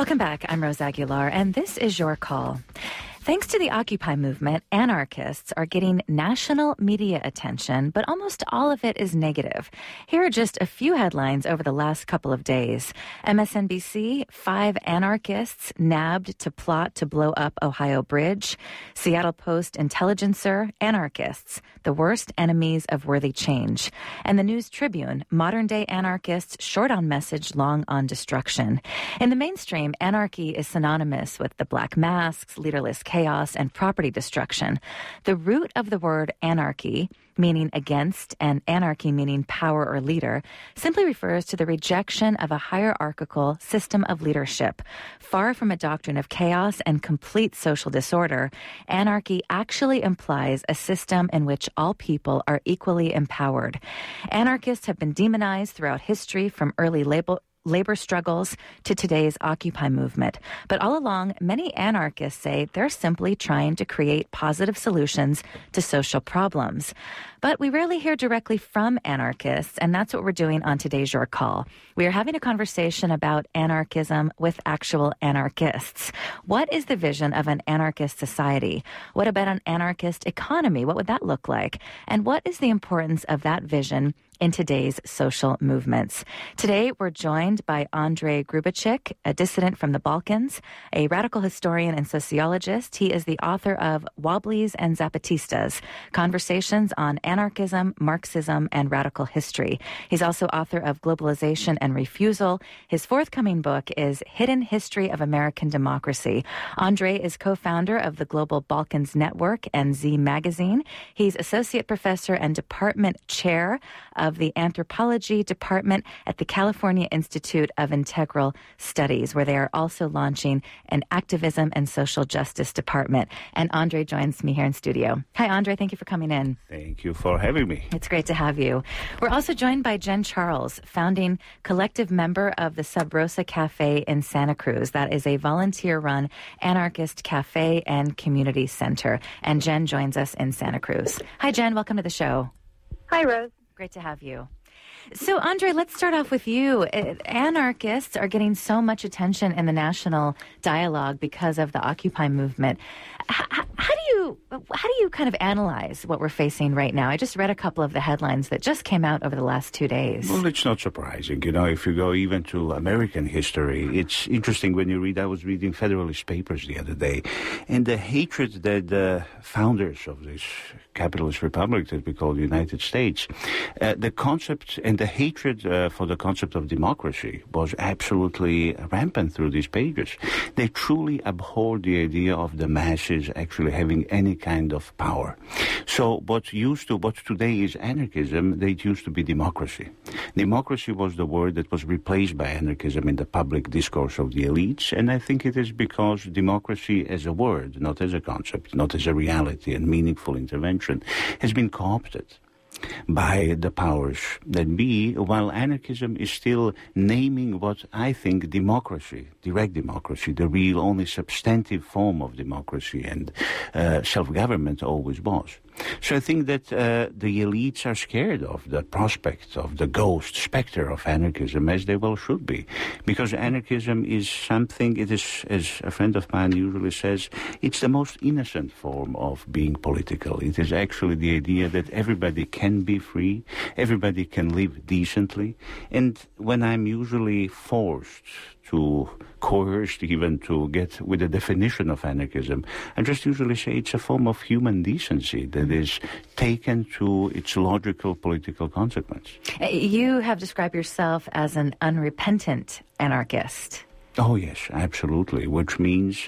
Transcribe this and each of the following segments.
Welcome back. I'm Rose Aguilar, and this is Your Call. Thanks to the Occupy movement, anarchists are getting national media attention, but almost all of it is negative. Here are just a few headlines over the last couple of days. MSNBC, 5 anarchists nabbed to plot to blow up Ohio Bridge. Seattle Post Intelligencer, anarchists, the worst enemies of worthy change. And the News Tribune, modern-day anarchists short on message, long on destruction. In the mainstream, anarchy is synonymous with the black masks, leaderless chaos, and property destruction. The root of the word anarchy, meaning against, and anarchy meaning power or leader, simply refers to the rejection of a hierarchical system of leadership. Far from a doctrine of chaos and complete social disorder, anarchy actually implies a system in which all people are equally empowered. Anarchists have been demonized throughout history, from early labor struggles to today's Occupy movement. But all along, many anarchists say they're simply trying to create positive solutions to social problems. But we rarely hear directly from anarchists, and that's what we're doing on today's Your Call. We are having a conversation about anarchism with actual anarchists. What is the vision of an anarchist society? What about an anarchist economy? What would that look like? And what is the importance of that vision in today's social movements? Today, we're joined by Andrei Grubacik, a dissident from the Balkans, a radical historian and sociologist. He is the author of Wobblies and Zapatistas, Conversations on Anarchism, Marxism, and Radical History. He's also author of Globalization and Refusal. His forthcoming book is Hidden History of American Democracy. Andrei is co-founder of the Global Balkans Network and Z Magazine. He's associate professor and department chair of the Anthropology Department at the California Institute of Integral Studies, where they are also launching an Activism and Social Justice Department. And Andrei joins me here in studio. Hi, Andrei. Thank you for coming in. Thank you for having me. It's great to have you. We're also joined by Jen Charles, founding collective member of the Sub Rosa Cafe in Santa Cruz. That is a volunteer-run anarchist cafe and community center. And Jen joins us in Santa Cruz. Hi, Jen. Welcome to the show. Hi, Rose. Great to have you. So, Andrei, let's start off with you. Anarchists are getting so much attention in the national dialogue because of the Occupy movement. How do you kind of analyze what we're facing right now? I just read a couple of the headlines that just came out over the last 2 days. Well, it's not surprising. You know, if you go even to American history, it's interesting when you read. I was reading Federalist Papers the other day, and the hatred that the founders of this capitalist republic that we call the United States, the concept and the hatred for the concept of democracy was absolutely rampant through these pages. They truly abhorred the idea of the masses actually having any kind of power. So what today is anarchism, it used to be democracy. Democracy was the word that was replaced by anarchism in the public discourse of the elites, and I think it is because democracy as a word, not as a concept, not as a reality and meaningful intervention, has been co-opted by the powers that be, while anarchism is still naming what I think democracy, direct democracy, the real only substantive form of democracy and self-government always was. So I think that the elites are scared of the prospect of the ghost specter of anarchism, as they well should be, because anarchism is something, it is, as a friend of mine usually says, it's the most innocent form of being political. It is actually the idea that everybody can be free, everybody can live decently, and when I'm usually forced to coerced even to get with a definition of anarchism, I just usually say it's a form of human decency that is taken to its logical political consequence. You have described yourself as an unrepentant anarchist. Oh, yes, absolutely, which means,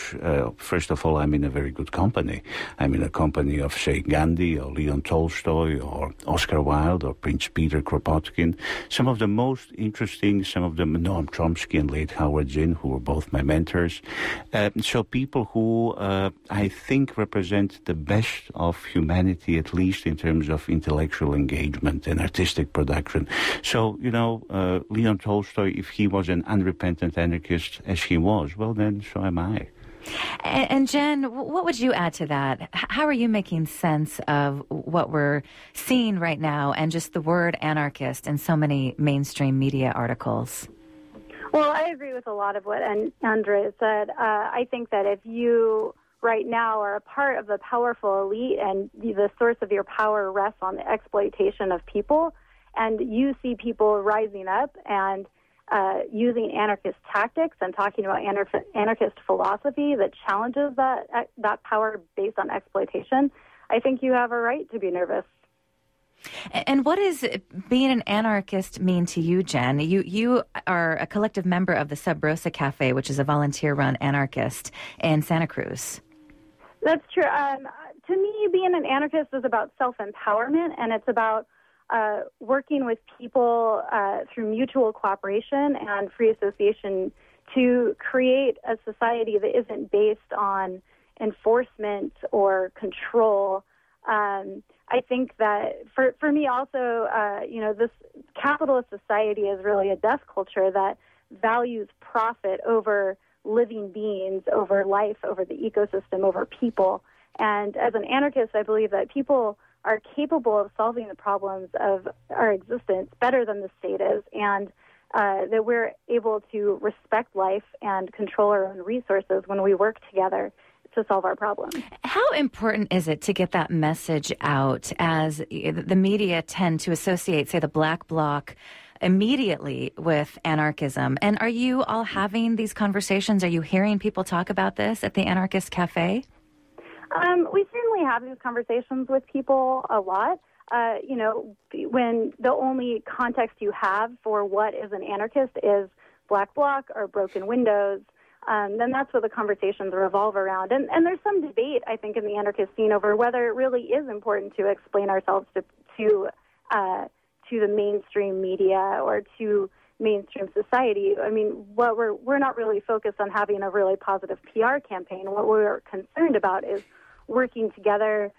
first of all, I'm in a very good company. I'm in a company of, say, Gandhi or Leon Tolstoy or Oscar Wilde or Prince Peter Kropotkin. Some of the most interesting, some of them, Noam Chomsky and late Howard Zinn, who were both my mentors. So people who I think represent the best of humanity, at least in terms of intellectual engagement and artistic production. So, Leon Tolstoy, if he was an unrepentant anarchist, as he was, well then, so am I. And Jen, what would you add to that? How are you making sense of what we're seeing right now and just the word anarchist in so many mainstream media articles? Well, I agree with a lot of what Andrea said. I think that if you right now are a part of the powerful elite and the source of your power rests on the exploitation of people, and you see people rising up and using anarchist tactics and talking about anarchist philosophy that challenges that power based on exploitation, I think you have a right to be nervous. And what does being an anarchist mean to you, Jen? You are a collective member of the Sub Rosa Cafe, which is a volunteer-run anarchist in Santa Cruz. That's true. To me, being an anarchist is about self-empowerment, and it's about working with people through mutual cooperation and free association to create a society that isn't based on enforcement or control. I think that for me also, this capitalist society is really a death culture that values profit over living beings, over life, over the ecosystem, over people. And as an anarchist, I believe that people are capable of solving the problems of our existence better than the state is, and that we're able to respect life and control our own resources when we work together to solve our problems. How important is it to get that message out, as the media tend to associate, say, the Black Bloc immediately with anarchism? And are you all having these conversations? Are you hearing people talk about this at the Anarchist Cafe? We certainly have these conversations with people a lot. When the only context you have for what is an anarchist is Black Bloc or broken windows, then that's what the conversations revolve around. And there's some debate, I think, in the anarchist scene over whether it really is important to explain ourselves to the mainstream media or to mainstream society. I mean, we're not really focused on having a really positive PR campaign. What we're concerned about is working together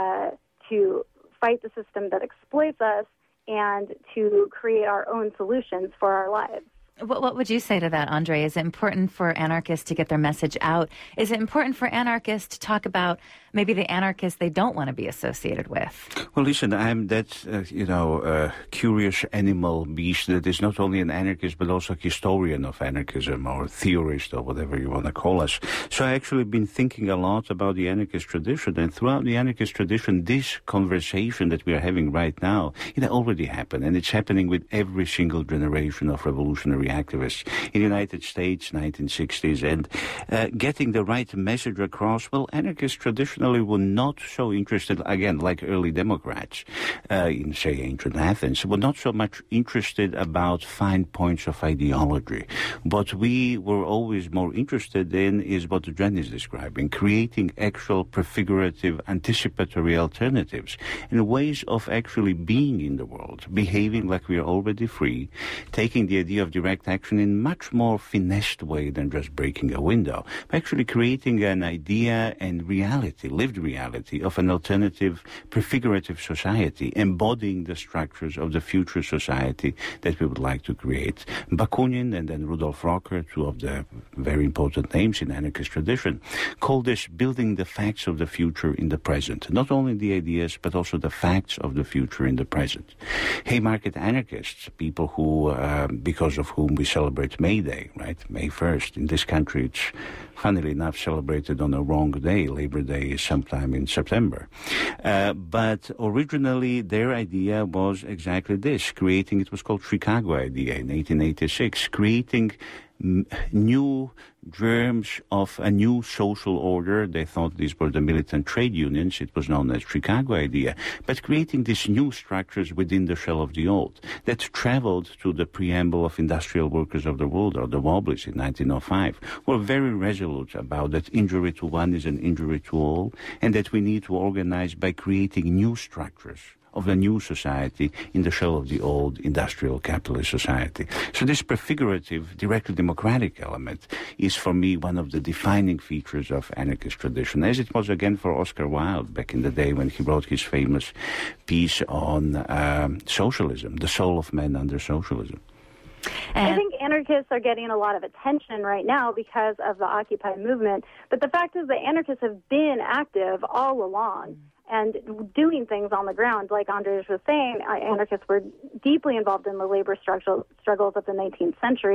to fight the system that exploits us and to create our own solutions for our lives. What would you say to that, Andre? Is it important for anarchists to get their message out? Is it important for anarchists to talk about maybe the anarchists they don't want to be associated with? Well, listen, I'm that, curious animal beast that is not only an anarchist but also a historian of anarchism or theorist or whatever you want to call us. So I actually been thinking a lot about the anarchist tradition, and throughout the anarchist tradition, this conversation that we are having right now, it already happened, and it's happening with every single generation of revolutionary activists in the United States, 1960s, and getting the right message across. Well, anarchists traditionally were not so interested, again, like early Democrats in, say, ancient Athens, were not so much interested about fine points of ideology. What we were always more interested in is what Jen is describing, creating actual prefigurative, anticipatory alternatives and ways of actually being in the world, behaving like we are already free, taking the idea of direct action in much more finessed way than just breaking a window, but actually creating an idea and reality, lived reality of an alternative prefigurative society, embodying the structures of the future society that we would like to create. Bakunin and then Rudolf Rocker, two of the very important names in anarchist tradition, call this building the facts of the future in the present. Not only the ideas, but also the facts of the future in the present. Haymarket anarchists, people who, because of whom we celebrate May Day, right? May 1st. In this country, it's funnily enough celebrated on a wrong day. Labor Day is sometime in September. But originally, their idea was exactly this, creating, it was called Chicago idea in 1886, creating new germs of a new social order. They thought these were the militant trade unions. It was known as Chicago idea. But creating these new structures within the shell of the old that traveled to the preamble of Industrial Workers of the World, or the Wobblies, in 1905, were very resolute about that injury to one is an injury to all, and that we need to organize by creating new structures of a new society in the shell of the old industrial capitalist society. So this prefigurative, directly democratic element is, for me, one of the defining features of anarchist tradition, as it was again for Oscar Wilde back in the day when he wrote his famous piece on socialism, the soul of man under socialism. I think anarchists are getting a lot of attention right now because of the Occupy movement, but the fact is that anarchists have been active all along and doing things on the ground. Like Andres was saying, anarchists were deeply involved in the labor struggles of the 19th century,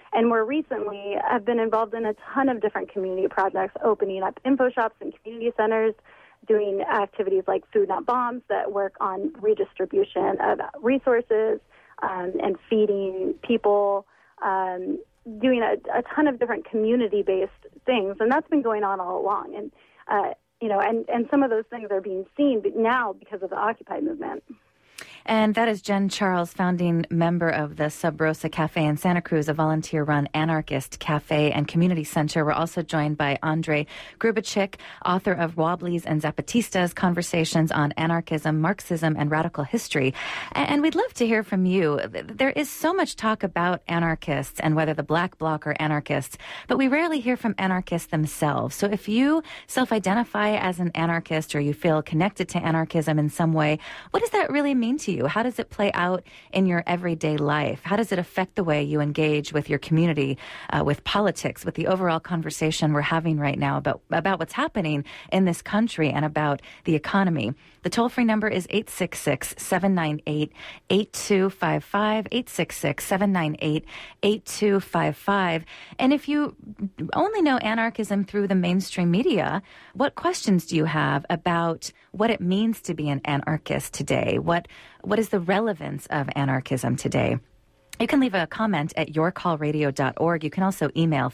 And more recently, I've been involved in a ton of different community projects, opening up info shops and community centers, doing activities like Food Not Bombs that work on redistribution of resources and feeding people, doing a ton of different community-based things. And that's been going on all along. And, and some of those things are being seen now because of the Occupy movement. And that is Jen Charles, founding member of the Sub Rosa Cafe in Santa Cruz, a volunteer-run anarchist cafe and community center. We're also joined by Andrei Grubachik, author of Wobblies and Zapatistas, Conversations on Anarchism, Marxism, and Radical History. And we'd love to hear from you. There is so much talk about anarchists and whether the Black Bloc are anarchists, but we rarely hear from anarchists themselves. So if you self-identify as an anarchist or you feel connected to anarchism in some way, what does that really mean to you? How does it play out in your everyday life? How does it affect the way you engage with your community, with politics, with the overall conversation we're having right now about what's happening in this country and about the economy? The toll-free number is 866-798-8255, 866-798-8255. And if you only know anarchism through the mainstream media, what questions do you have about what it means to be an anarchist today? What is the relevance of anarchism today? You can leave a comment at yourcallradio.org. You can also email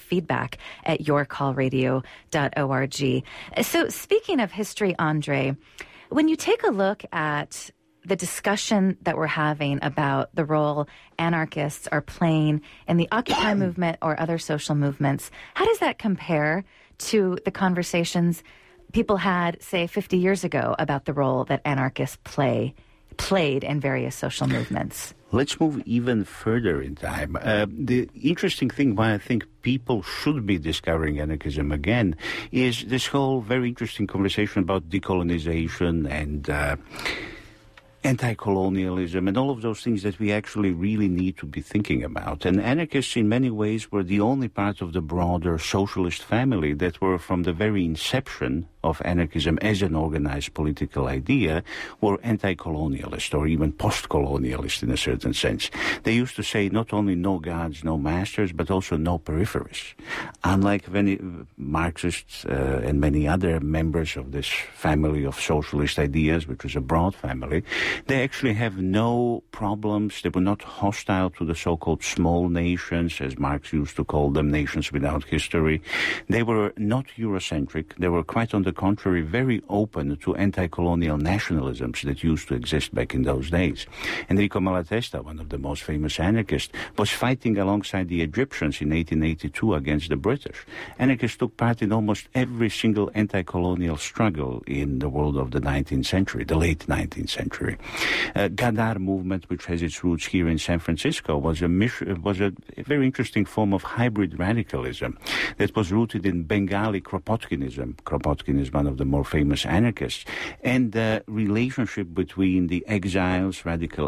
feedback@yourcallradio.org. So speaking of history, Andrei, when you take a look at the discussion that we're having about the role anarchists are playing in the Occupy movement or other social movements, how does that compare to the conversations people had, say, 50 years ago about the role that anarchists played in various social movements? Let's move even further in time. The interesting thing why I think people should be discovering anarchism again is this whole very interesting conversation about decolonization and anti-colonialism and all of those things that we actually really need to be thinking about. And anarchists in many ways were the only part of the broader socialist family that were from the very inception of anarchism as an organized political idea were anti-colonialist or even post-colonialist in a certain sense. They used to say not only no gods, no masters, but also no peripheries. Unlike many Marxists and many other members of this family of socialist ideas, which was a broad family, they actually have no problems. They were not hostile to the so-called small nations, as Marx used to call them, nations without history. They were not Eurocentric. They were quite on the contrary, very open to anti-colonial nationalisms that used to exist back in those days. Enrico Malatesta, one of the most famous anarchists, was fighting alongside the Egyptians in 1882 against the British. Anarchists took part in almost every single anti-colonial struggle in the world of the 19th century, the late 19th century. Ghadar movement, which has its roots here in San Francisco, was a very interesting form of hybrid radicalism that was rooted in Bengali Kropotkinism. Kropotkin is one of the more famous anarchists, and the relationship between the exiles, radical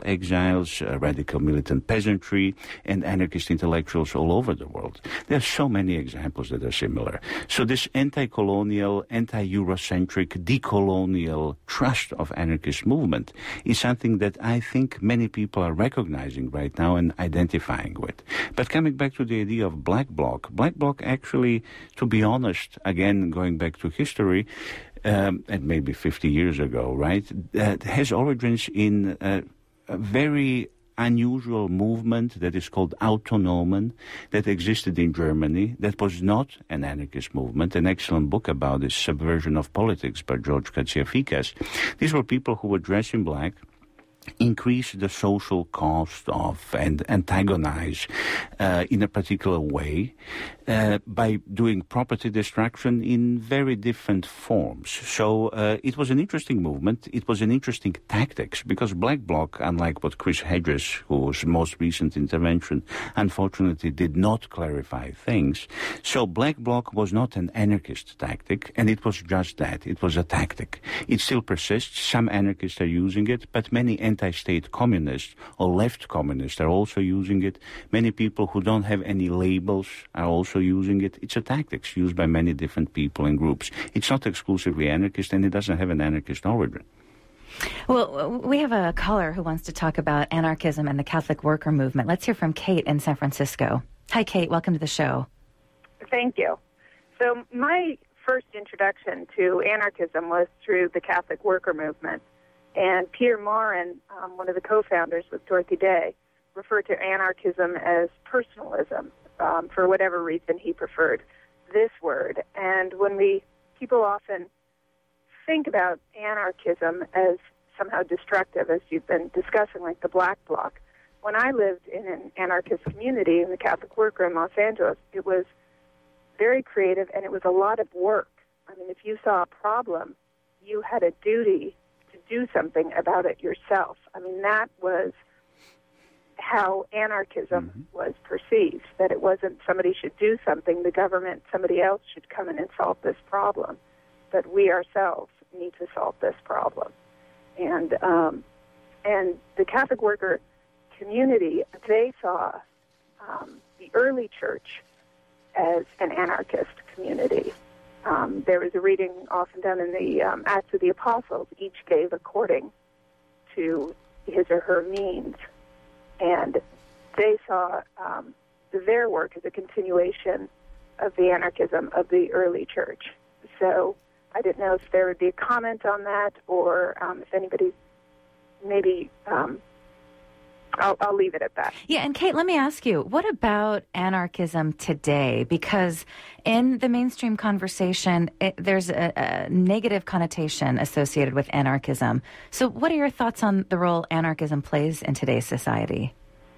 militant peasantry, and anarchist intellectuals all over the world. There are so many examples that are similar. So this anti-colonial, anti-Eurocentric, decolonial trust of anarchist movement is something that I think many people are recognizing right now and identifying with. But coming back to the idea of Black Bloc actually, to be honest, again, going back to history, and maybe 50 years ago, right, has origins in a very unusual movement that is called Autonomen that existed in Germany that was not an anarchist movement. An excellent book about this, Subversion of Politics, by George Katsiafikas. These were people who were dressed in black, increase the social cost of and antagonize in a particular way by doing property destruction in very different forms. So it was an interesting movement. It was an interesting tactics because Black Bloc, unlike what Chris Hedges, whose most recent intervention unfortunately did not clarify things, so Black Bloc was not an anarchist tactic, and it was just that. It was a tactic. It still persists. Some anarchists are using it, but many anti-state communists or left communists are also using it. Many people who don't have any labels are also using it. It's a tactic used by many different people and groups. It's not exclusively anarchist, and it doesn't have an anarchist origin. Well, we have a caller who wants to talk about anarchism and the Catholic worker movement. Let's hear from Kate in San Francisco. Hi, Kate. Welcome to the show. Thank you. So my first introduction to anarchism was through the Catholic worker movement. And Peter Maurin, one of the co-founders with Dorothy Day, referred to anarchism as personalism. For whatever reason, he preferred this word. And when people often think about anarchism as somehow destructive, as you've been discussing, like the Black Bloc, when I lived in an anarchist community in the Catholic worker in Los Angeles, it was very creative and it was a lot of work. I mean, if you saw a problem, you had a duty to do something about it yourself. I mean, that was how anarchism was perceived, that it wasn't somebody should do something, the government, somebody else should come in and solve this problem, but we ourselves need to solve this problem. And the Catholic worker community, they saw the early church as an anarchist community. There was a reading often done in the Acts of the Apostles. Each gave according to his or her means. And they saw their work as a continuation of the anarchism of the early church. So I didn't know if there would be a comment on that or if anybody maybe... I'll leave it at that. Yeah, and Kate, let me ask you, what about anarchism today? Because in the mainstream conversation, there's a negative connotation associated with anarchism. So what are your thoughts on the role anarchism plays in today's society?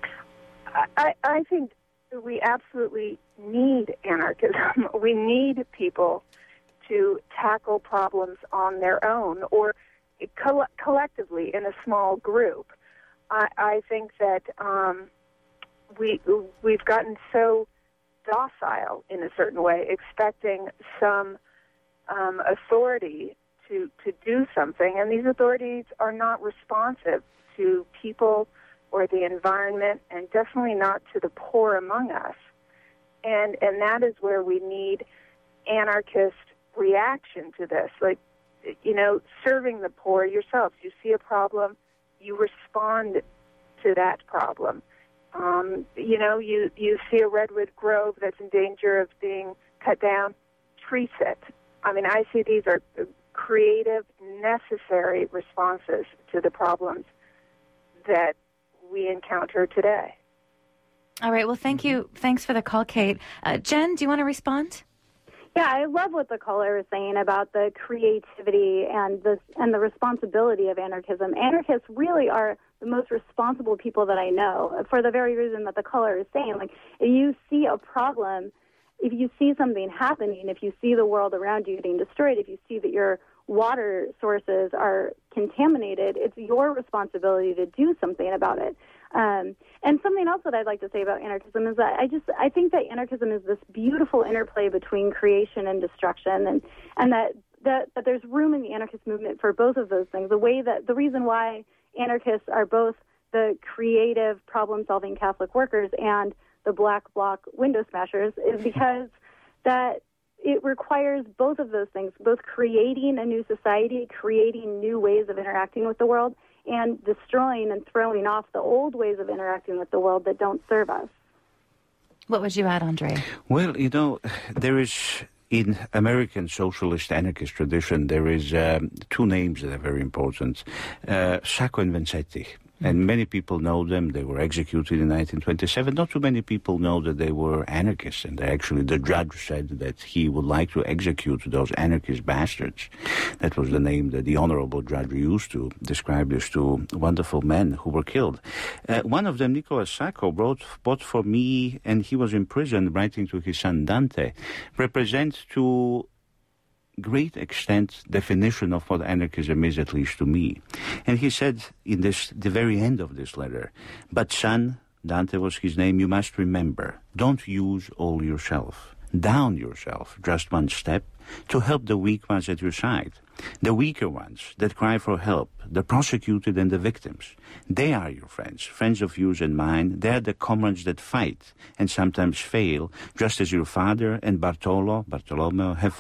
I think we absolutely need anarchism. We need people to tackle problems on their own or collectively in a small group. I think that we've gotten so docile in a certain way, expecting some authority to do something, and these authorities are not responsive to people or the environment, and definitely not to the poor among us. And that is where we need anarchist reaction to this, like, serving the poor yourself. You see a problem, you respond to that problem. You see a redwood grove that's in danger of being cut down, treat it. I mean, I see these are creative, necessary responses to the problems that we encounter today. All right. Well, thank you. Thanks for the call, Kate. Jen, do you want to respond? Yeah, I love what the caller was saying about the creativity and the responsibility of anarchism. Anarchists really are the most responsible people that I know, for the very reason that the caller is saying. Like, if you see a problem, if you see something happening, if you see the world around you getting destroyed, if you see that your water sources are contaminated, it's your responsibility to do something about it. And something else that I'd like to say about anarchism is that I think that anarchism is this beautiful interplay between creation and destruction, and that there's room in the anarchist movement for both of those things. The reason why anarchists are both the creative, problem-solving Catholic workers and the Black Bloc window smashers is because that it requires both of those things, both creating a new society, creating new ways of interacting with the world, and destroying and throwing off the old ways of interacting with the world that don't serve us. What would you add, Andre? Well, there is, in American socialist anarchist tradition, there is two names that are very important, Sacco and Vanzetti. And many people know them. They were executed in 1927. Not too many people know that they were anarchists. And actually, the judge said that he would like to execute those anarchist bastards. That was the name that the honorable judge used to describe these two wonderful men who were killed. One of them, Nicolas Sacco, wrote for me, and he was in prison writing to his son Dante, represents to great extent definition of what anarchism is, at least to me. And he said in the very end of this letter, "But son," Dante was his name, "you must remember, don't use all yourself. Down yourself just one step to help the weak ones at your side. The weaker ones that cry for help, the prosecuted and the victims. They are your friends, friends of yours and mine. They are the comrades that fight and sometimes fail, just as your father and Bartolomeo have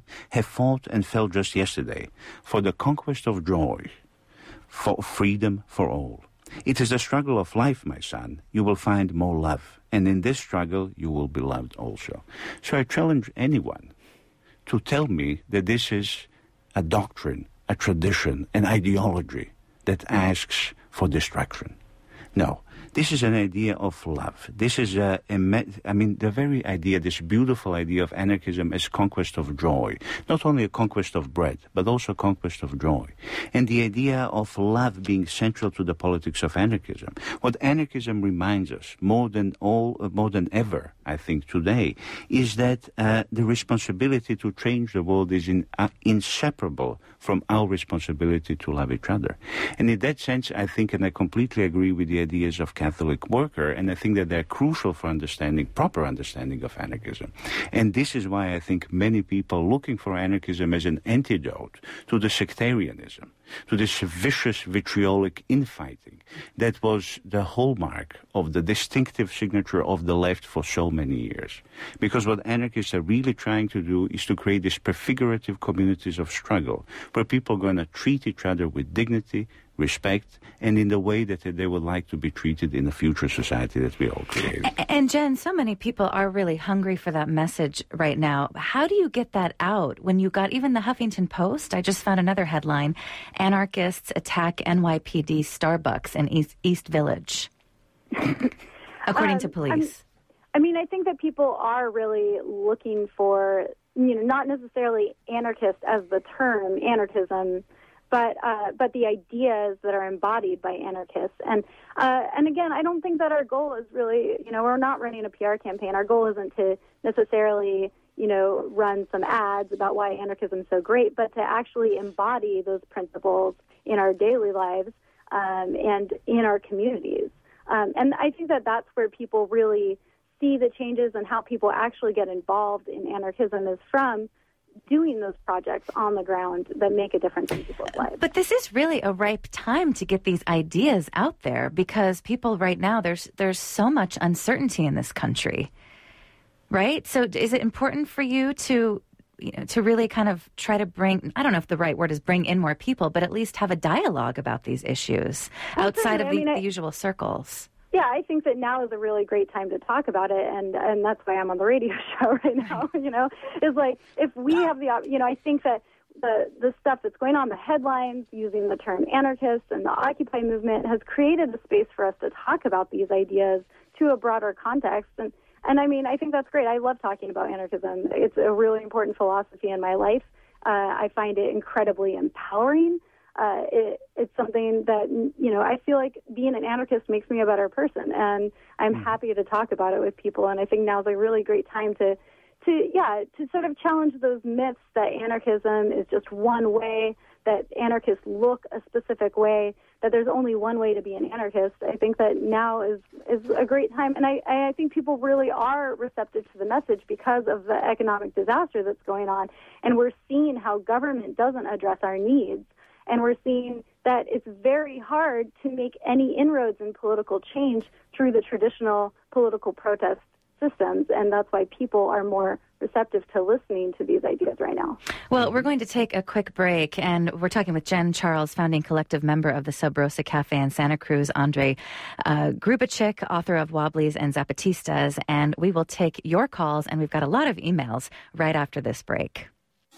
fought and fell just yesterday, for the conquest of joy, for freedom for all. It is the struggle of life, my son. You will find more love. And in this struggle, you will be loved also. So I challenge anyone to tell me that this is a doctrine, a tradition, an ideology that asks for destruction. No, this is an idea of love. This is the very idea, this beautiful idea of anarchism as conquest of joy. Not only a conquest of bread, but also conquest of joy. And the idea of love being central to the politics of anarchism. What anarchism reminds us more than ever, I think, today, is that the responsibility to change the world is inseparable from our responsibility to love each other. And in that sense, I think, and I completely agree with the ideas of Catholic Worker, and I think that they're crucial for proper understanding of anarchism. And this is why I think many people looking for anarchism as an antidote to the sectarianism, to this vicious, vitriolic infighting that was the hallmark of the distinctive signature of the left for so many years. Because what anarchists are really trying to do is to create these prefigurative communities of struggle where people are going to treat each other with dignity, respect, and in the way that they would like to be treated in the future society that we all create. And Jen, so many people are really hungry for that message right now. How do you get that out when you got even the Huffington Post? I just found another headline: anarchists attack NYPD Starbucks in East Village, according to police. I think that people are really looking for, not necessarily anarchist as the term anarchism, but the ideas that are embodied by anarchists. And again, I don't think that our goal is really, we're not running a PR campaign. Our goal isn't to necessarily, run some ads about why anarchism is so great, but to actually embody those principles in our daily lives and in our communities. And I think that that's where people really see the changes and how people actually get involved in anarchism is from doing those projects on the ground that make a difference in people's lives. But this is really a ripe time to get these ideas out there, because people right now, there's so much uncertainty in this country, right? So is it important for you to really kind of try to bring, I don't know if the right word is bring in more people, but at least have a dialogue about these issues outside of the usual circles? Yeah, I think that now is a really great time to talk about it, and that's why I'm on the radio show right now, is like, if we have I think that the stuff that's going on, the headlines using the term anarchist and the Occupy movement has created a space for us to talk about these ideas to a broader context. And I think that's great. I love talking about anarchism. It's a really important philosophy in my life. I find it incredibly empowering. It's something that, I feel like being an anarchist makes me a better person, and I'm happy to talk about it with people. And I think now is a really great time to sort of challenge those myths that anarchism is just one way, that anarchists look a specific way, that there's only one way to be an anarchist. I think that now is a great time, and I think people really are receptive to the message because of the economic disaster that's going on, and we're seeing how government doesn't address our needs. And we're seeing that it's very hard to make any inroads in political change through the traditional political protest systems, and that's why people are more receptive to listening to these ideas right now. Well, we're going to take a quick break, and we're talking with Jen Charles, founding collective member of the Sub Rosa Cafe in Santa Cruz, Andre Grubacek, author of Wobblies and Zapatistas, and we will take your calls, and we've got a lot of emails right after this break.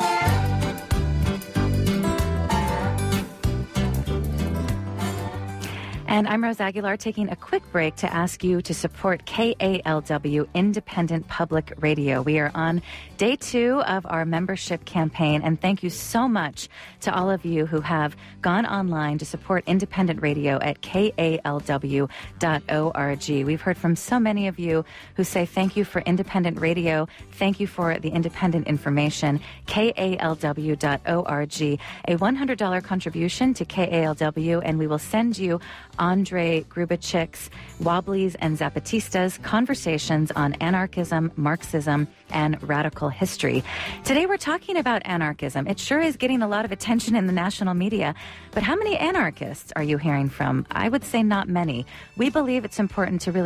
And I'm Rose Aguilar, taking a quick break to ask you to support KALW Independent Public Radio. We are on day 2 of our membership campaign, and thank you so much to all of you who have gone online to support independent radio at KALW.org. We've heard from so many of you who say thank you for independent radio, thank you for the independent information. KALW.org, a $100 contribution to KALW, and we will send you Andre Grubacek's Wobblies and Zapatistas, Conversations on Anarchism, Marxism, and Radical History. Today we're talking about anarchism. It sure is getting a lot of attention in the national media, but how many anarchists are you hearing from? I would say not many. We believe it's important to really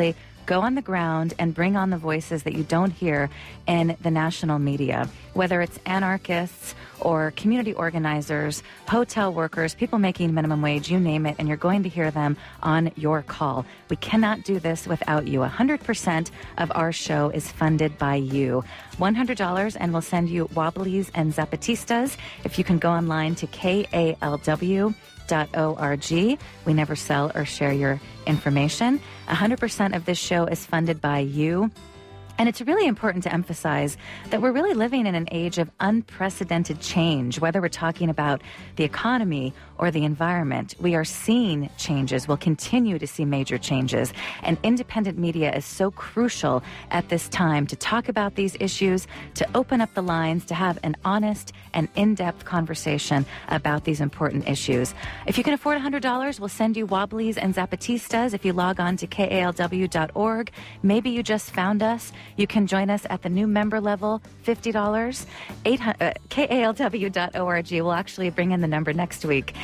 go on the ground and bring on the voices that you don't hear in the national media, whether it's anarchists or community organizers, hotel workers, people making minimum wage, you name it, and you're going to hear them on Your Call. We cannot do this without you. 100% of our show is funded by you. $100 and we'll send you Wobblies and Zapatistas. If you can go online to KALW.org. We never sell or share your information. 100% of this show is funded by you. And it's really important to emphasize that we're really living in an age of unprecedented change, whether we're talking about the economy or the environment. We are seeing changes. We'll continue to see major changes. And independent media is so crucial at this time to talk about these issues, to open up the lines, to have an honest and in-depth conversation about these important issues. If you can afford $100, we'll send you Wobblies and Zapatistas if you log on to KALW.org. Maybe you just found us. You can join us at the new member level, $50. KALW.org. We'll actually bring in the number next week.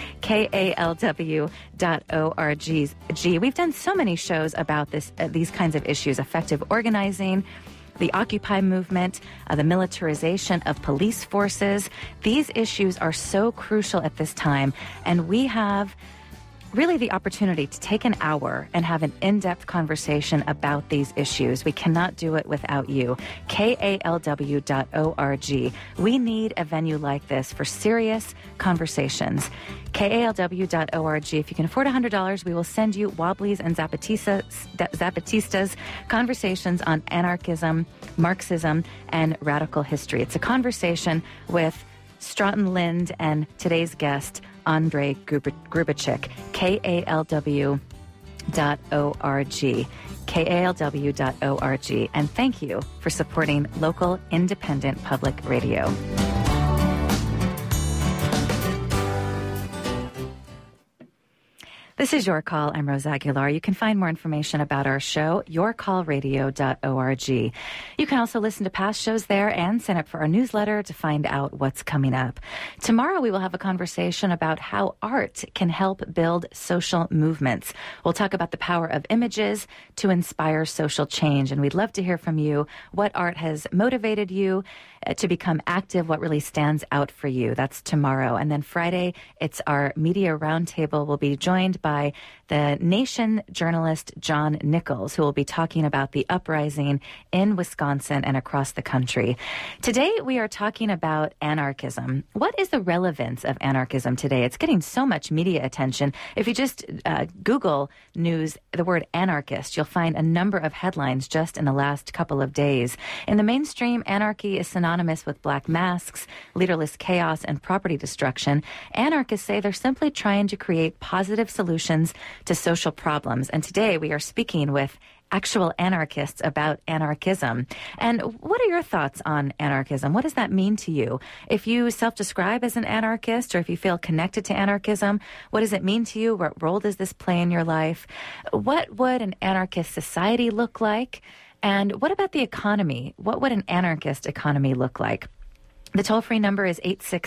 KALW.org. We've done so many shows about these kinds of issues: effective organizing, the Occupy movement, the militarization of police forces. These issues are so crucial at this time, and we have really the opportunity to take an hour and have an in-depth conversation about these issues. We cannot do it without you. KALW.org. We need a venue like this for serious conversations. KALW.org. If you can afford $100, we will send you Wobblies and Zapatistas, conversations on anarchism, Marxism, and radical history. It's a conversation with Stratton Lind and today's guest, Andrei Grubacik. KALW.org. KALW.org. And thank you for supporting local independent public radio. This is Your Call. I'm Rose Aguilar. You can find more information about our show, yourcallradio.org. You can also listen to past shows there and sign up for our newsletter to find out what's coming up. Tomorrow, we will have a conversation about how art can help build social movements. We'll talk about the power of images to inspire social change, and we'd love to hear from you what art has motivated you to become active, what really stands out for you. That's tomorrow. And then Friday, it's our media roundtable. We'll be joined by the Nation journalist John Nichols, who will be talking about the uprising in Wisconsin and across the country. Today, we are talking about anarchism. What is the relevance of anarchism today? It's getting so much media attention. If you just Google news, the word anarchist, you'll find a number of headlines just in the last couple of days. In the mainstream, anarchy is synonymous with black masks, leaderless chaos, and property destruction. Anarchists say they're simply trying to create positive solutions to social problems. And today we are speaking with actual anarchists about anarchism. And what are your thoughts on anarchism? What does that mean to you? If you self-describe as an anarchist, or if you feel connected to anarchism, what does it mean to you? What role does this play in your life? What would an anarchist society look like? And what about the economy? What would an anarchist economy look like? The toll-free number is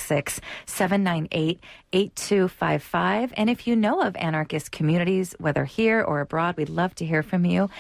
866-798-8255. And if you know of anarchist communities, whether here or abroad, we'd love to hear from you.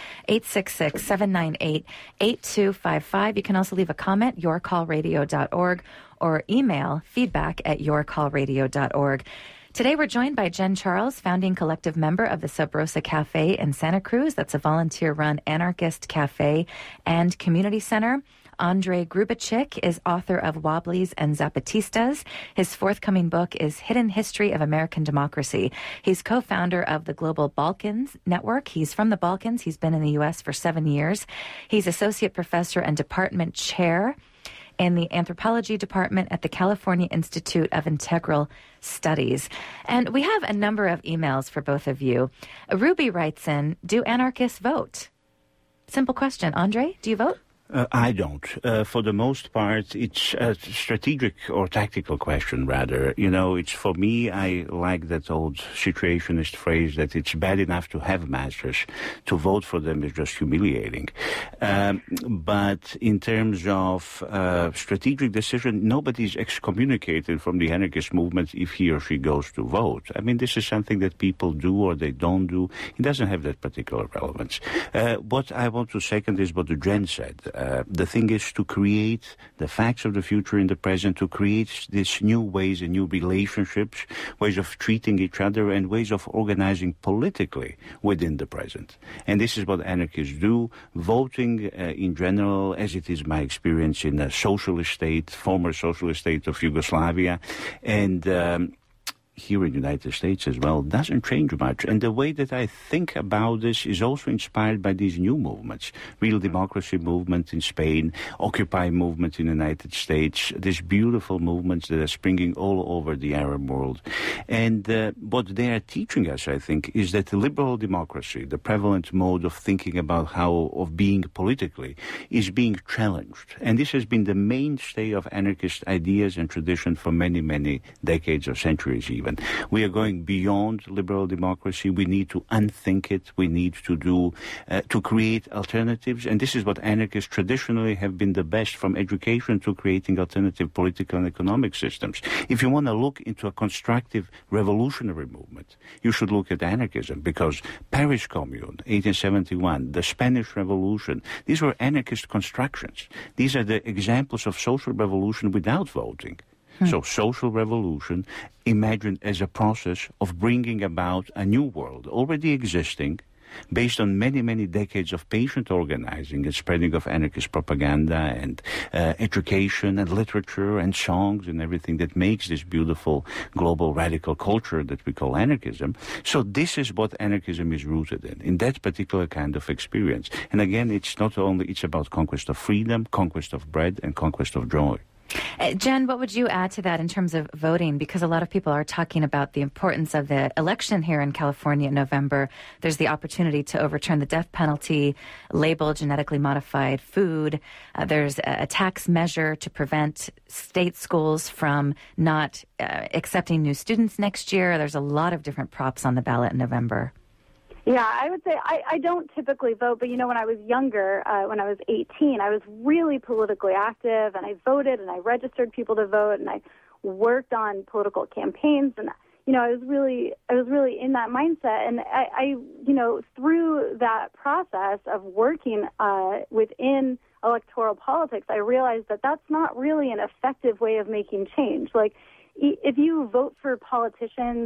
866-798-8255. You can also leave a comment, yourcallradio.org, or email feedback@yourcallradio.org. Today, we're joined by Jen Charles, founding collective member of the Sub Rosa Cafe in Santa Cruz. That's a volunteer-run anarchist cafe and community center. Andrei Grubacik is author of Wobblies and Zapatistas. His forthcoming book is Hidden History of American Democracy. He's co-founder of the Global Balkans Network. He's from the Balkans. He's been in the U.S. for 7 years. He's associate professor and department chair in the anthropology department at the California Institute of Integral Studies. And we have a number of emails for both of you. Ruby writes in, do anarchists vote? Simple question. Andrei, do you vote? I don't. For the most part, it's a strategic or tactical question, rather. You know, it's for me, I like that old situationist phrase that it's bad enough to have masters. To vote for them is just humiliating. But in terms of strategic decision, nobody's excommunicated from the anarchist movement if he or she goes to vote. I mean, this is something that people do or they don't do. It doesn't have that particular relevance. What I want to second is what Jen said. The thing is to create the facts of the future in the present, to create these new ways and new relationships, ways of treating each other, and ways of organizing politically within the present. And this is what anarchists do. Voting in general, as it is my experience in a socialist state, former socialist state of Yugoslavia, and here in the United States as well, doesn't change much. And the way that I think about this is also inspired by these new movements. Real democracy movement in Spain, Occupy movement in the United States, these beautiful movements that are springing all over the Arab world. And what they are teaching us, I think, is that liberal democracy, the prevalent mode of thinking about of being politically, is being challenged. And this has been the mainstay of anarchist ideas and tradition for many, many decades or centuries even. We are going beyond liberal democracy. We need to unthink it. We need to create alternatives. And this is what anarchists traditionally have been the best, from education to creating alternative political and economic systems. If you want to look into a constructive revolutionary movement, you should look at anarchism, because Paris Commune, 1871, the Spanish Revolution, these were anarchist constructions. These are the examples of social revolution without voting. So social revolution imagined as a process of bringing about a new world already existing, based on many, many decades of patient organizing and spreading of anarchist propaganda and education and literature and songs and everything that makes this beautiful global radical culture that we call anarchism. So this is what anarchism is rooted in that particular kind of experience. And again, it's about conquest of freedom, conquest of bread, and conquest of joy. Jen, what would you add to that in terms of voting? Because a lot of people are talking about the importance of the election here in California in November. There's the opportunity to overturn the death penalty, label genetically modified food. There's a tax measure to prevent state schools from not accepting new students next year. There's a lot of different props on the ballot in November. Yeah, I would say I don't typically vote, but, when I was younger, when I was 18, I was really politically active, and I voted, and I registered people to vote, and I worked on political campaigns, and, I was really in that mindset. And I through that process of working within electoral politics, I realized that that's not really an effective way of making change. Like, if you vote for politicians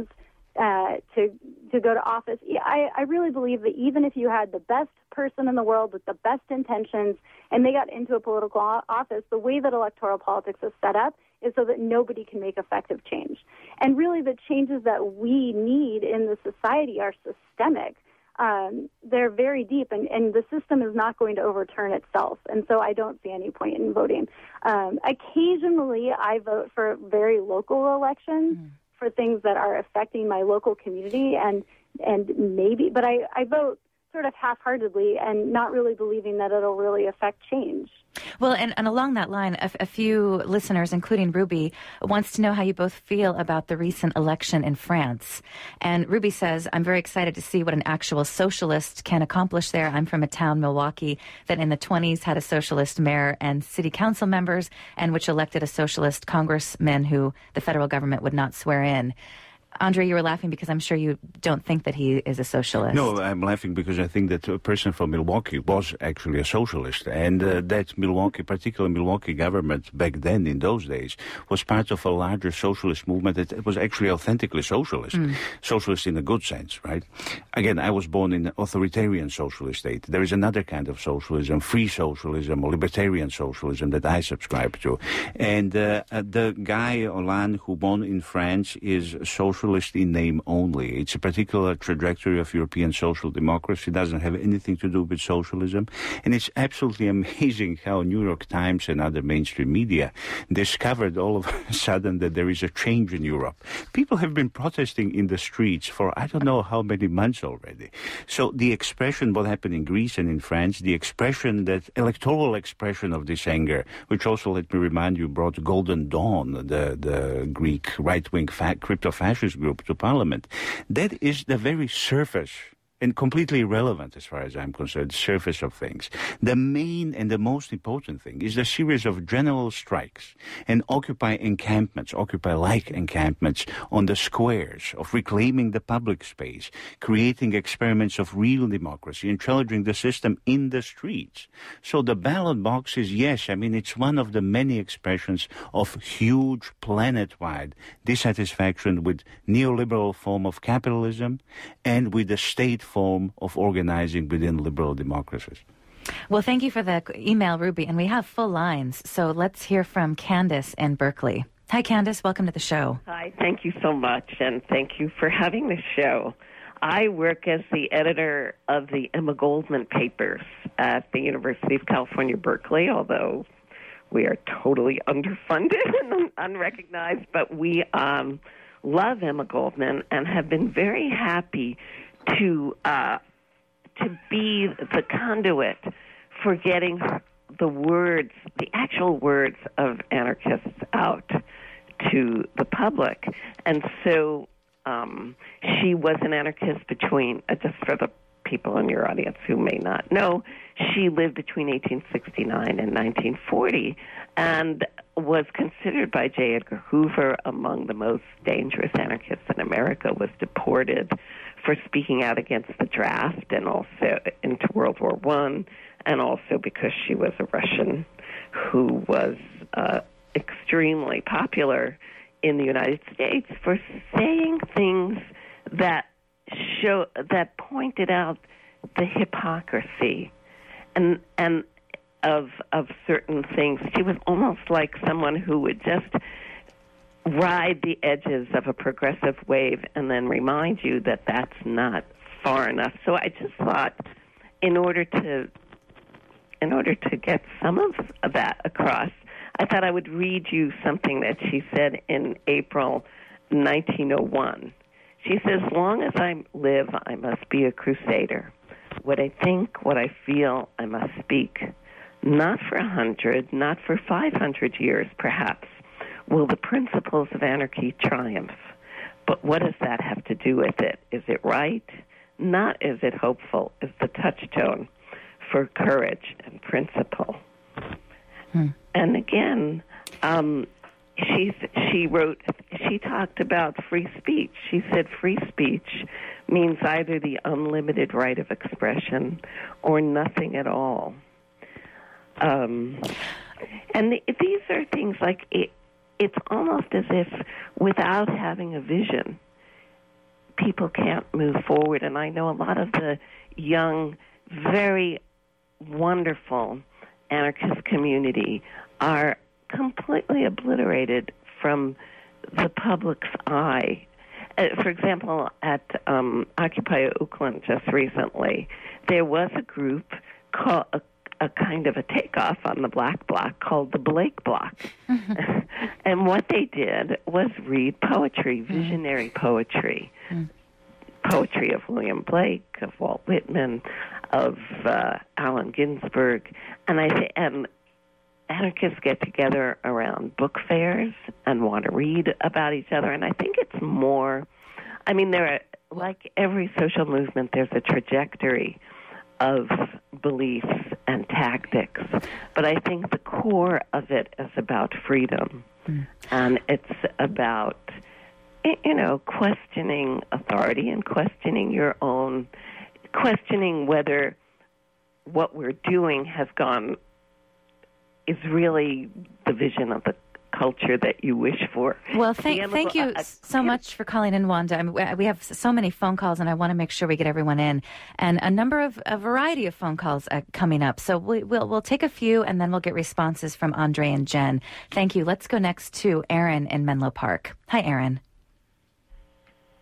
to go to office, I really believe that even if you had the best person in the world with the best intentions and they got into a political office, the way that electoral politics is set up is so that nobody can make effective change. And really the changes that we need in the society are systemic. They're very deep, and the system is not going to overturn itself. And so I don't see any point in voting. Occasionally I vote for very local elections, for things that are affecting my local community, and maybe, but I vote sort of half-heartedly and not really believing that it'll really affect change. Well, and along that line, a few listeners, including Ruby, wants to know how you both feel about the recent election in France. And Ruby says, I'm very excited to see what an actual socialist can accomplish there. I'm from a town, Milwaukee, that in the 1920s had a socialist mayor and city council members, and which elected a socialist congressman who the federal government would not swear in. Andre, you were laughing because I'm sure you don't think that he is a socialist. No, I'm laughing because I think that a person from Milwaukee was actually a socialist. And that Milwaukee, particular Milwaukee government back then, in those days, was part of a larger socialist movement that was actually authentically socialist. Socialist in a good sense, right? Again, I was born in an authoritarian socialist state. There is another kind of socialism, free socialism or libertarian socialism that I subscribe to. And the guy, Hollande, who won in France is a socialist socialist in name only. It's a particular trajectory of European social democracy. It doesn't have anything to do with socialism. And it's absolutely amazing how New York Times and other mainstream media discovered all of a sudden that there is a change in Europe. People have been protesting in the streets for I don't know how many months already. So the expression, what happened in Greece and in France, the expression, that electoral expression of this anger, which also, let me remind you, brought Golden Dawn, the Greek right-wing crypto-fascist group, to parliament. That is the very surface and completely irrelevant as far as I'm concerned, surface of things. The main and the most important thing is the series of general strikes and Occupy-like encampments on the squares, of reclaiming the public space, creating experiments of real democracy and challenging the system in the streets. So the ballot box is, yes, I mean, it's one of the many expressions of huge planet-wide dissatisfaction with neoliberal form of capitalism and with the state form of organizing within liberal democracies. Well, thank you for the email, Ruby. And we have full lines. So let's hear from Candace in Berkeley. Hi, Candace. Welcome to the show. Hi. Thank you so much. And thank you for having the show. I work as the editor of the Emma Goldman papers at the University of California, Berkeley, although we are totally underfunded and unrecognized. But we love Emma Goldman and have been very happy to be the conduit for getting the words, the actual words of anarchists out to the public. And so she was an anarchist between, just for the people in your audience who may not know, she lived between 1869 and 1940 and was considered by J. Edgar Hoover among the most dangerous anarchists in America, was deported for speaking out against the draft and also into World War I, and also because she was a Russian who was extremely popular in the United States for saying things that pointed out the hypocrisy and of certain things. She was almost like someone who would just ride the edges of a progressive wave and then remind you that that's not far enough. So I just thought, in order to get some of that across, I thought I would read you something that she said in April 1901. She says, "Long as I live, I must be a crusader. What I think, what I feel, I must speak. Not for 100, not for 500 years, perhaps, will the principles of anarchy triumph. But what does that have to do with it? Is it right? Not is it hopeful, is the touchstone for courage and principle." And again, she talked about free speech. She said free speech means either the unlimited right of expression or nothing at all. And these are things like it's almost as if without having a vision, people can't move forward. And I know a lot of the young, very wonderful anarchist community are completely obliterated from the public's eye. For example, at Occupy Oakland just recently, there was a group called a kind of a takeoff on the Black Bloc called the Blake Bloc. And what they did was read poetry, visionary poetry. Poetry of William Blake, of Walt Whitman, of Allen Ginsberg. And anarchists get together around book fairs and want to read about each other. And I think it's more, I mean, like every social movement, there's a trajectory of beliefs and tactics. But I think the core of it is about freedom. And it's about, questioning authority and questioning questioning whether what we're doing is really the vision of the culture that you wish for. Well, thank you so much for calling in, Wanda. I mean, we have so many phone calls, and I want to make sure we get everyone in, and a variety of phone calls coming up. So we'll take a few, and then we'll get responses from Andre and Jen. Thank you. Let's go next to Aaron in Menlo Park. Hi, Aaron.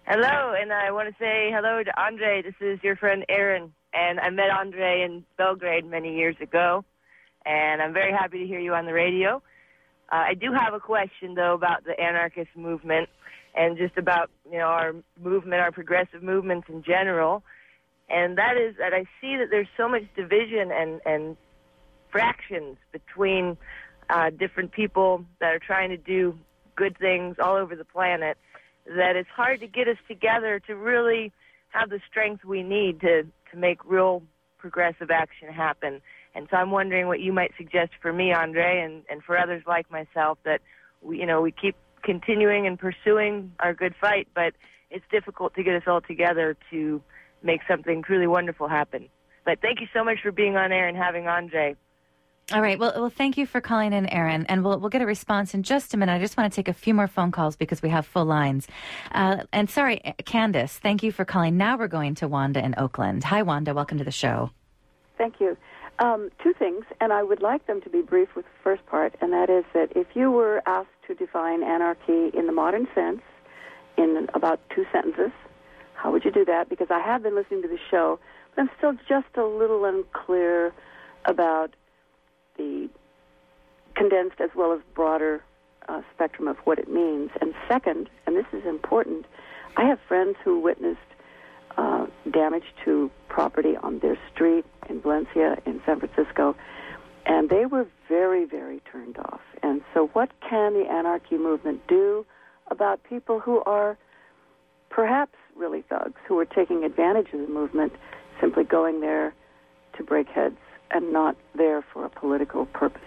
Hello, and I want to say hello to Andre. This is your friend Aaron, and I met Andre in Belgrade many years ago, and I'm very happy to hear you on the radio. I do have a question, though, about the anarchist movement and just about, our movement, our progressive movements in general, and that is that I see that there's so much division and fractions between different people that are trying to do good things all over the planet, that it's hard to get us together to really have the strength we need to make real progressive action happen. And so I'm wondering what you might suggest for me, Andre, and for others like myself, that we keep continuing and pursuing our good fight, but it's difficult to get us all together to make something truly wonderful happen. But thank you so much for being on air and having Andre. All right. Well, thank you for calling in, Aaron, and we'll get a response in just a minute. I just want to take a few more phone calls because we have full lines. And sorry, Candace, thank you for calling. Now we're going to Wanda in Oakland. Hi, Wanda. Welcome to the show. Thank you. Two things, and I would like them to be brief with the first part, and that is that if you were asked to define anarchy in the modern sense in about 2 sentences, how would you do that? Because I have been listening to the show, but I'm still just a little unclear about the condensed as well as broader spectrum of what it means. And second, and this is important, I have friends who witnessed damage to property on their street in Valencia, in San Francisco, and they were very, very turned off. And so what can the anarchy movement do about people who are perhaps really thugs, who are taking advantage of the movement, simply going there to break heads and not there for a political purpose?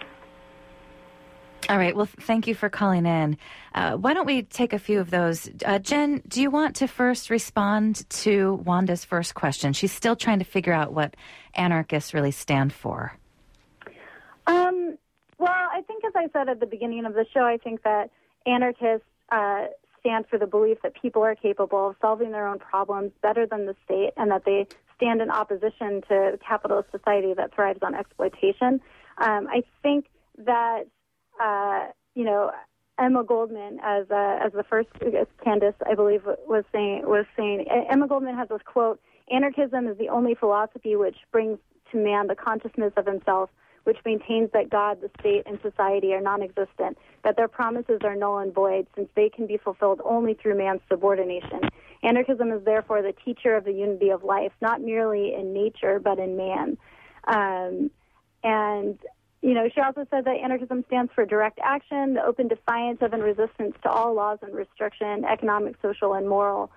All right. Well, thank you for calling in. Why don't we take a few of those? Jen, do you want to first respond to Wanda's first question? She's still trying to figure out what anarchists really stand for. Well, I think, as I said at the beginning of the show, I think that anarchists stand for the belief that people are capable of solving their own problems better than the state, and that they stand in opposition to the capitalist society that thrives on exploitation. I think that Emma Goldman, as the first, as Candace, I believe, was saying, Emma Goldman has this quote: "Anarchism is the only philosophy which brings to man the consciousness of himself, which maintains that God, the state, and society are non-existent, that their promises are null and void, since they can be fulfilled only through man's subordination. Anarchism is therefore the teacher of the unity of life, not merely in nature, but in man." She also said that anarchism stands for direct action, the open defiance of and resistance to all laws and restriction, economic, social, and moral.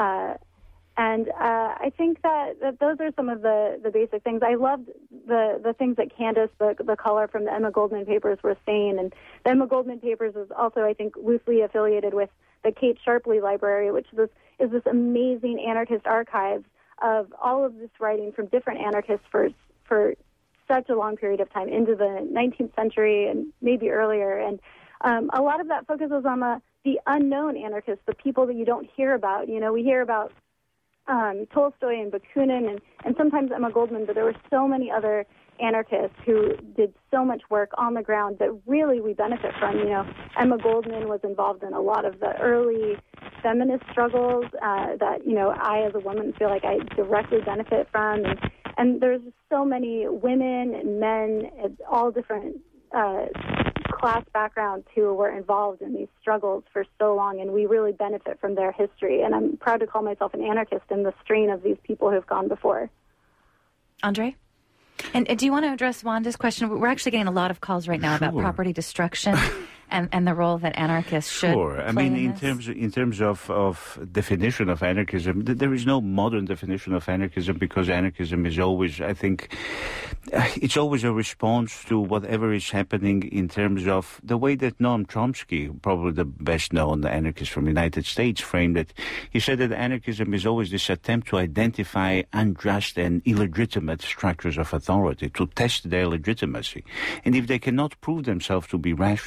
I think that those are some of the basic things. I loved the things that Candace, the caller from the Emma Goldman papers, was saying. And the Emma Goldman papers is also, I think, loosely affiliated with the Kate Sharpley Library, which is this amazing anarchist archive of all of this writing from different anarchists for such a long period of time, into the 19th century and maybe earlier. And a lot of that focuses on the unknown anarchists, the people that you don't hear about. We hear about Tolstoy and Bakunin and sometimes Emma Goldman, but there were so many other anarchists who did so much work on the ground that really we benefit from. Emma Goldman was involved in a lot of the early feminist struggles that, I as a woman feel like I directly benefit from. And there's so many women and men at all different class backgrounds who were involved in these struggles for so long, and we really benefit from their history. And I'm proud to call myself an anarchist in the strain of these people who've gone before. Andre? And do you want to address Wanda's question? We're actually getting a lot of calls right now about property destruction and the role that anarchists should play I mean, in terms of definition of anarchism, there is no modern definition of anarchism, because anarchism is always, I think, it's always a response to whatever is happening in terms of the way that Noam Chomsky, probably the best-known anarchist from the United States, framed it. He said that anarchism is always this attempt to identify unjust and illegitimate structures of authority, to test their legitimacy. And if they cannot prove themselves to be rational and legitimate,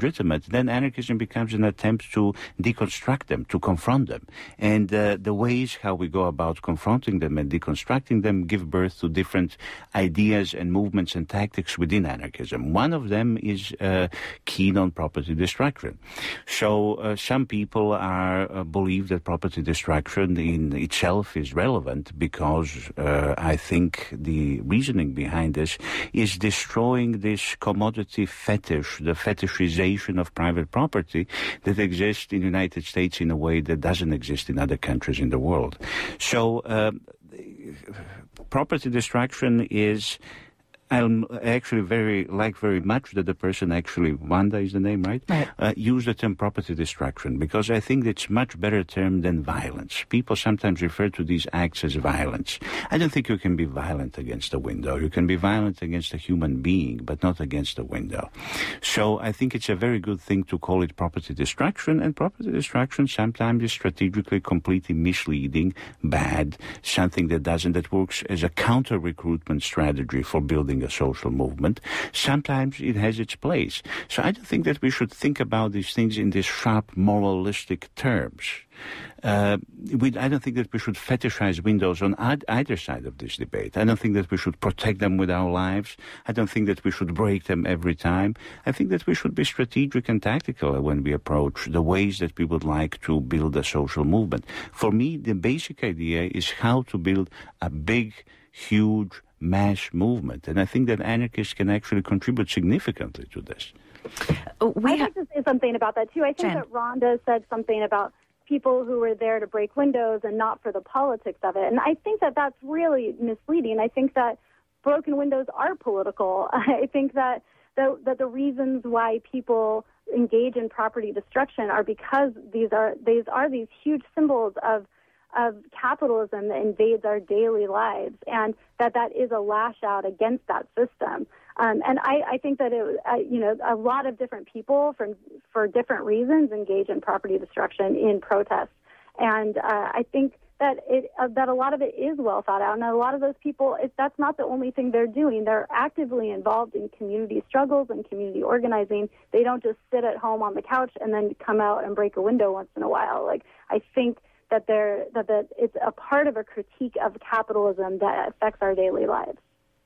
legitimate, then anarchism becomes an attempt to deconstruct them, to confront them. And the ways how we go about confronting them and deconstructing them give birth to different ideas and movements and tactics within anarchism. One of them is keen on property destruction. So some people believe that property destruction in itself is relevant because I think the reasoning behind this is destroying this commodity fetish, the fetishization of private property that exists in the United States in a way that doesn't exist in other countries in the world. So property destruction is... I actually very much that the person actually, Wanda is the name, right? Use the term property destruction because I think it's much better term than violence. People sometimes refer to these acts as violence. I don't think you can be violent against a window. You can be violent against a human being, but not against a window. So I think it's a very good thing to call it property destruction, and property destruction sometimes is strategically completely misleading, bad, something that works as a counter-recruitment strategy for building a social movement. Sometimes it has its place. So I don't think that we should think about these things in these sharp moralistic terms. I don't think that we should fetishize windows on either side of this debate. I don't think that we should protect them with our lives. I don't think that we should break them every time. I think that we should be strategic and tactical when we approach the ways that we would like to build a social movement. For me, the basic idea is how to build a big, huge, mass movement. And I think that anarchists can actually contribute significantly to this. I'd like to say something about that, too. I think that Rhonda said something about people who were there to break windows and not for the politics of it. And I think that that's really misleading. I think that broken windows are political. I think that the reasons why people engage in property destruction are because these are these huge symbols of capitalism that invades our daily lives, and that is a lash out against that system. And I think that a lot of different people for different reasons engage in property destruction in protest, and I think that that a lot of it is well thought out, and a lot of those people, that's not the only thing they're doing. They're actively involved in community struggles and community organizing. They don't just sit at home on the couch and then come out and break a window once in a while. Like, I think that it's a part of a critique of capitalism that affects our daily lives.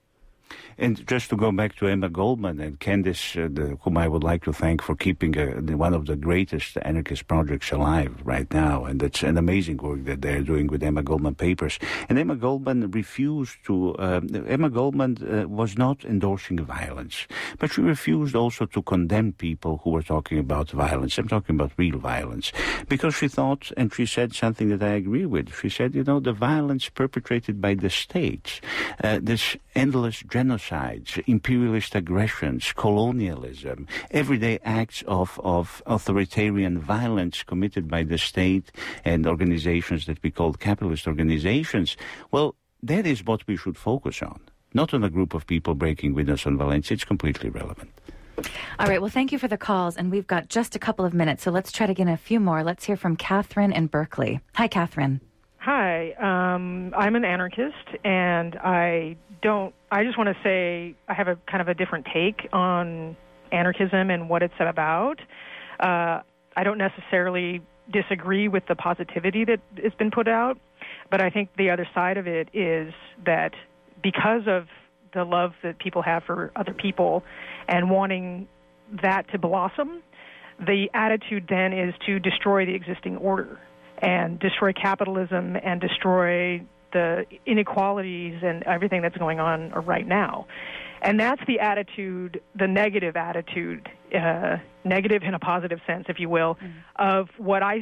And just to go back to Emma Goldman and Candice, whom I would like to thank for keeping one of the greatest anarchist projects alive right now, and it's an amazing work that they're doing with Emma Goldman Papers. And Emma Goldman refused to, Emma Goldman was not endorsing violence, but she refused also to condemn people who were talking about violence. I'm talking about real violence, because she thought, and she said something that I agree with, she said, the violence perpetrated by the state, this endless genocides, imperialist aggressions, colonialism, everyday acts of authoritarian violence committed by the state and organizations that we call capitalist organizations, well, that is what we should focus on, not on a group of people breaking windows on Valencia. It's completely irrelevant. All right, well, thank you for the calls, and we've got just a couple of minutes, so let's try to get a few more. Let's hear from Catherine in Berkeley. Hi, Catherine. Hi, I'm an anarchist, and I just want to say I have a kind of a different take on anarchism and what it's about. I don't necessarily disagree with the positivity that has been put out, but I think the other side of it is that because of the love that people have for other people and wanting that to blossom, the attitude then is to destroy the existing order and destroy capitalism and destroy the inequalities and everything that's going on right now. And that's the attitude, the negative attitude, negative in a positive sense, if you will, of what I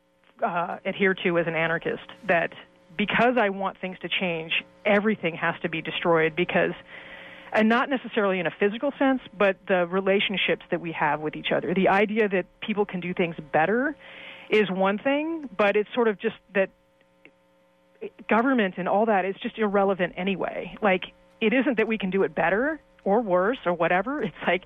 adhere to as an anarchist, that because I want things to change, everything has to be destroyed because, and not necessarily in a physical sense, but the relationships that we have with each other. The idea that people can do things better is one thing, but it's sort of just that government and all that is just irrelevant anyway. Like, it isn't that we can do it better or worse or whatever. It's like,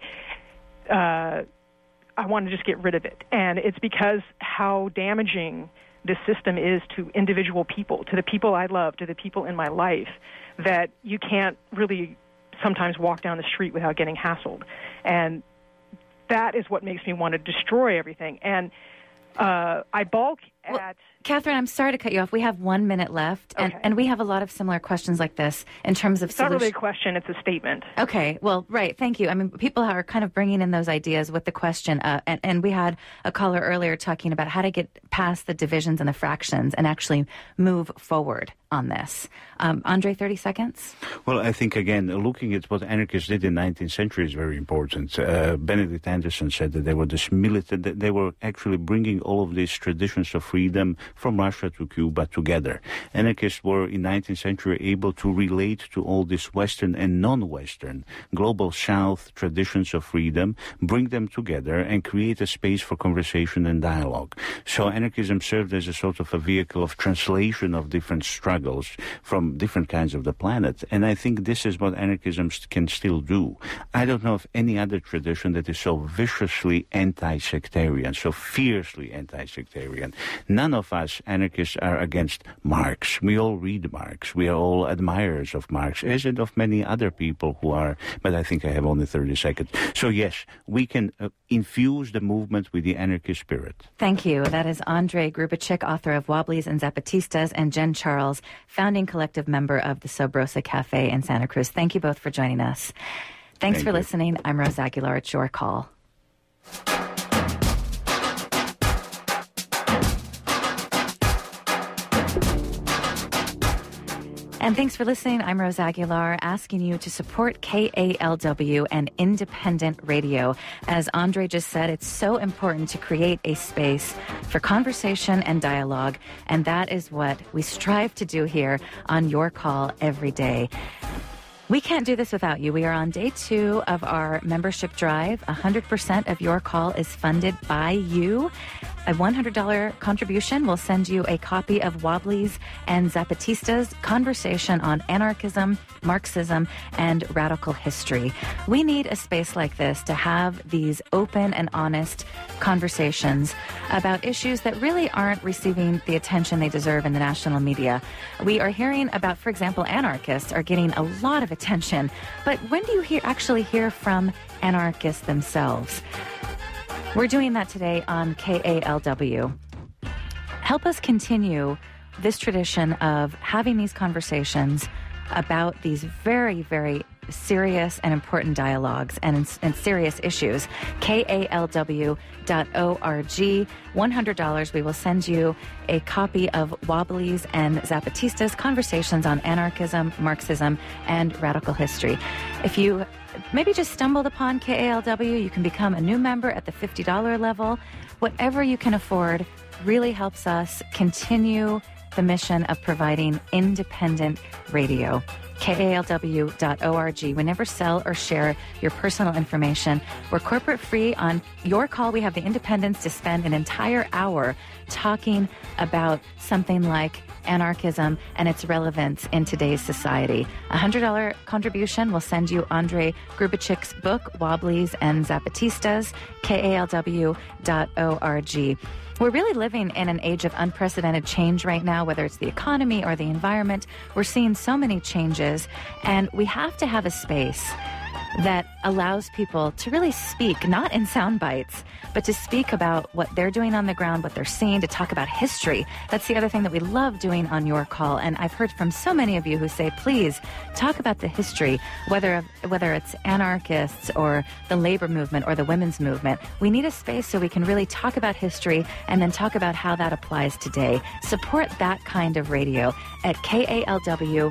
I want to just get rid of it. And it's because how damaging this system is to individual people, to the people I love, to the people in my life, that you can't really sometimes walk down the street without getting hassled. And that is what makes me want to destroy everything. And I balk at... Catherine, I'm sorry to cut you off. We have 1 minute left, and we have a lot of similar questions like this in terms of It's not really a question, it's a statement. Okay, well, right, thank you. I mean, people are kind of bringing in those ideas with the question, and we had a caller earlier talking about how to get past the divisions and the fractions and actually move forward on this. Andre, 30 seconds? Well, I think, again, looking at what anarchists did in the 19th century is very important. Benedict Anderson said that they were this militant, that they were actually bringing all of these traditions of freedom from Russia to Cuba together. Anarchists were, in 19th century, able to relate to all these Western and non-Western global South traditions of freedom, bring them together, and create a space for conversation and dialogue. So anarchism served as a sort of a vehicle of translation of different struggles from different kinds of the planet. And I think this is what anarchism can still do. I don't know of any other tradition that is so viciously anti-sectarian, so fiercely anti-sectarian. None of us anarchists are against Marx. We all read Marx. We are all admirers of Marx, as and of many other people who are, but I think I have only 30 seconds. So yes, we can infuse the movement with the anarchist spirit. Thank you. That is Andre Grubachik, author of Wobblies and Zapatistas, and Jen Charles, founding collective member of the Sobrosa Cafe in Santa Cruz. Thank you both for joining us. Thanks for listening. I'm Rose Aguilar. It's your call. And thanks for listening. I'm Rose Aguilar, asking you to support KALW and independent radio. As Andre just said, it's so important to create a space for conversation and dialogue, and that is what we strive to do here on Your Call every day. We can't do this without you. We are on day 2 of our membership drive. 100% of Your Call is funded by you. A $100 contribution will send you a copy of Wobblies and Zapatistas, Conversation on Anarchism, Marxism, and Radical History. We need a space like this to have these open and honest conversations about issues that really aren't receiving the attention they deserve in the national media. We are hearing about, for example, anarchists are getting a lot of attention, but when do you actually hear from anarchists themselves? We're doing that today on KALW. Help us continue this tradition of having these conversations about these very, very serious and important dialogues and serious issues. KALW.org. $100. We will send you a copy of Wobblies and Zapatistas, Conversations on Anarchism, Marxism, and Radical History. If you maybe just stumbled upon KALW, you can become a new member at the $50 level. Whatever you can afford really helps us continue the mission of providing independent radio. KALW.org. We never sell or share your personal information. We're corporate free. On Your Call, we have the independence to spend an entire hour talking about something like anarchism and its relevance in today's society. A $100 contribution will send you Andre Grubachik's book, Wobblies and Zapatistas, KALW.org. We're really living in an age of unprecedented change right now, whether it's the economy or the environment. We're seeing so many changes, and we have to have a space that allows people to really speak, not in sound bites, but to speak about what they're doing on the ground, what they're seeing, to talk about history. That's the other thing that we love doing on Your Call. And I've heard from so many of you who say, please talk about the history, whether it's anarchists or the labor movement or the women's movement. We need a space so we can really talk about history and then talk about how that applies today. Support that kind of radio at KALW.org.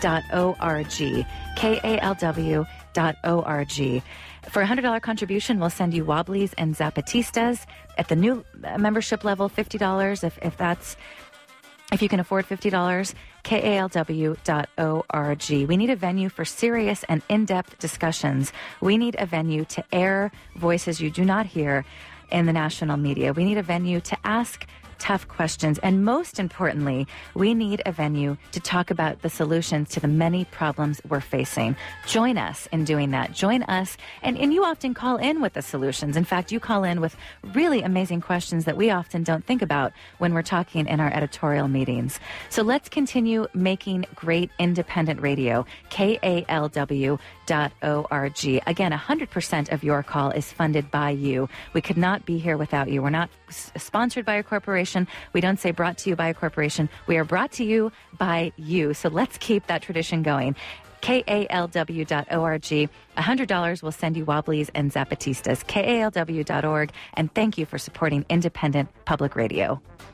KALW.org. For a $100 contribution, we'll send you Wobblies and Zapatistas. At the new membership level, $50, if you can afford $50, KALW.org. We need a venue for serious and in-depth discussions. We need a venue to air voices you do not hear in the national media. We need a venue to ask tough questions. And most importantly, we need a venue to talk about the solutions to the many problems we're facing. Join us in doing that. Join us. And you often call in with the solutions. In fact, you call in with really amazing questions that we often don't think about when we're talking in our editorial meetings. So let's continue making great independent radio. KALW.org. Again, 100% of your call is funded by you. We could not be here without you. We're not sponsored by a corporation. We don't say brought to you by a corporation. We are brought to you by you. So let's keep that tradition going. KALW.org. $100 will send you Wobblies and Zapatistas. KALW.org. And thank you for supporting independent public radio.